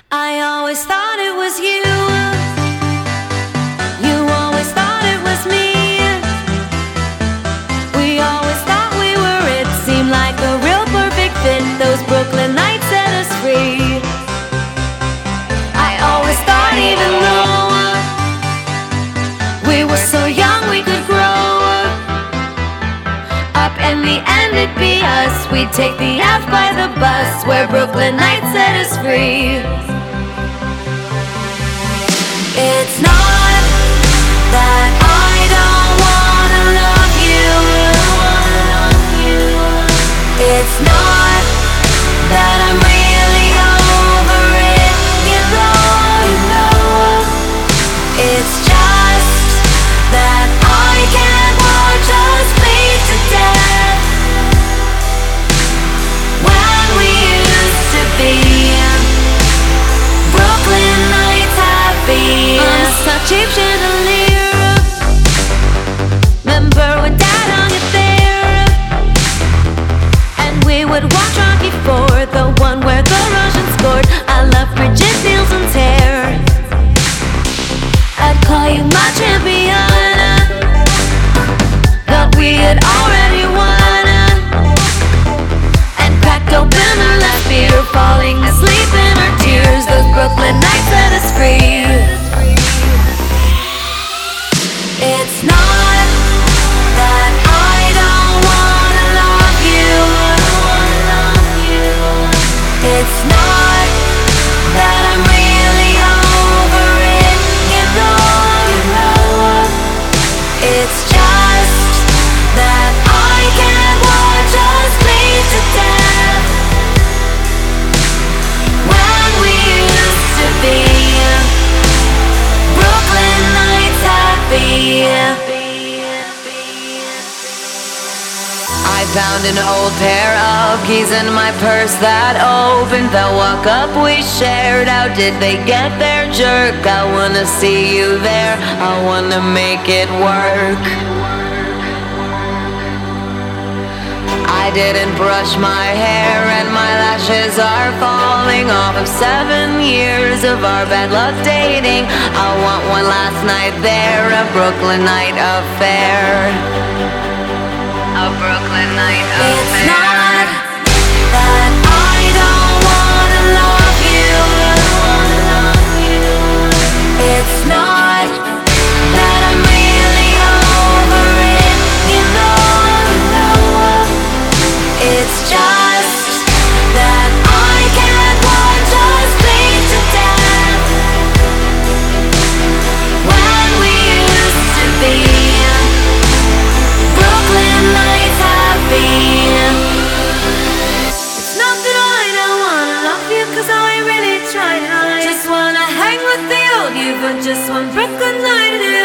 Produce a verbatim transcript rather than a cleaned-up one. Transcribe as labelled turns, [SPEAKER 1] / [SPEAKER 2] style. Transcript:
[SPEAKER 1] I always thought it was you. You always thought it was me. We always thought we were it. Seemed like a real perfect fit. Those Brooklyn nights set us free. I always thought even though we were so young we could grow up, in the end it'd be us. We'd take the F by the bus, where Brooklyn nights set us free. It's not that I don't wanna love you. It's not that I'm really over it, you know, you know. It's just that I can't watch us bleed to death when we used to be Brooklyn nights happy. I'm such cheap chandelier. Remember when Dad hung it there, and we would watch Rocky four, the one where the Russians scored. I love Bridget Nielsen's hair. I'd call you my champion. Thought we had already won, and cracked open our last beer, falling asleep in our tears. Those Brooklyn nights set us free. It's not that I don't wanna love you. It's not that I'm really over it, you know, you know. It's just that I can't watch us bleed to death when we used to be Brooklyn nights happy.
[SPEAKER 2] I found an old pair of keys in my purse that opened the walk up we shared. How did they get there, jerk? I wanna see you there, I wanna make it work. I didn't brush my hair and my lashes are falling off of seven years of our bad luck dating. I want one last night there, a Brooklyn night affair. A Brooklyn night affair.
[SPEAKER 1] It's not that I don't wanna love you. It's not that I'm really over it, you know, you know. It's just that I can't watch us bleed to death when we used to be Brooklyn nights happy. It's not that I don't wanna love you, 'cause I really tried. I just wanna hang with the old you for just one Brooklyn night.